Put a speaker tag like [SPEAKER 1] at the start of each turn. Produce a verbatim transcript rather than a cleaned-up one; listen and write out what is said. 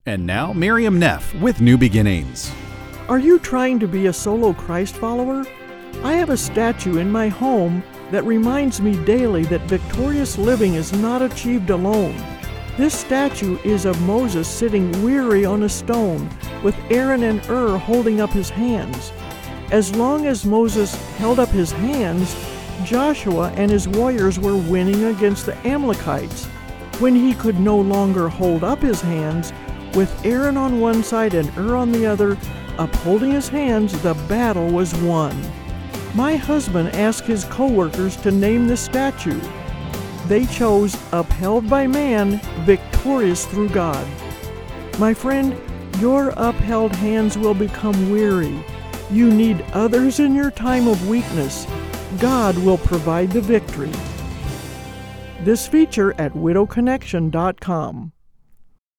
[SPEAKER 1] And now, Miriam Neff with New Beginnings.
[SPEAKER 2] Are you trying to be a solo Christ follower? I have a statue in my home that reminds me daily that victorious living is not achieved alone. This statue is of Moses sitting weary on a stone, with Aaron and Ur holding up his hands. As long as Moses held up his hands, Joshua and his warriors were winning against the Amalekites. When he could no longer hold up his hands, with Aaron on one side and Ur on the other, upholding his hands, the battle was won. My husband asked his co-workers to name the statue. They chose Upheld by Man, Victorious Through God. My friend, your upheld hands will become weary. You need others in your time of weakness. God will provide the victory. This feature at widow connection dot com.